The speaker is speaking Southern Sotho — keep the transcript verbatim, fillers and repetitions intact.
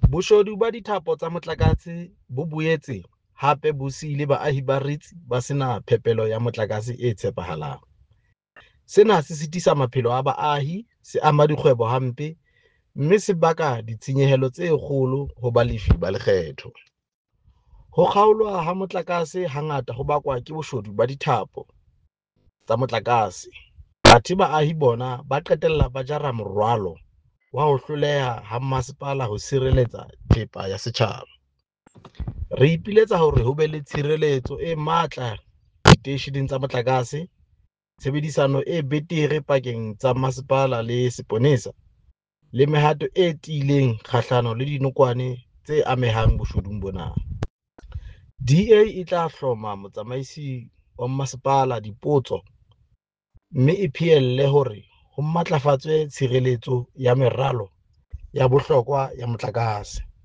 Boshodu ba dithapo tsa motlakase bo boetse hape bo siile baahi ba Rits ba sena phepelo ya motlakase e tshepahalang. Sena se sitisa maphelo a baahi, se ama dikgwebo hampe, mme se baka ditshenyehelo tse kgolo ho balefi ba lekgetho. Ho kgaolwa ha motlakase hangata ho bakwa ke boshodu ba dithapo tsa motlakase. Athe baahi bona ba qetella ba jara morwalo wa ho hloleha ha masepala ho sireletsa thepa ya setjhaba. Re ipiletsa hore ho be le tshireletso e matla diteisheneng tsa motlakase, tshebedisano e betere pakeng tsa masepala le seponesa, le mehato e tiileng kgahlano le dinokwane tse amehang boshodung bona. D A e tla hloma motsamaisi wa masepala dipotso, mme e pheelle hore ho matlafatswe tshireletso ya meralo ya bohlokwa ya motlakase.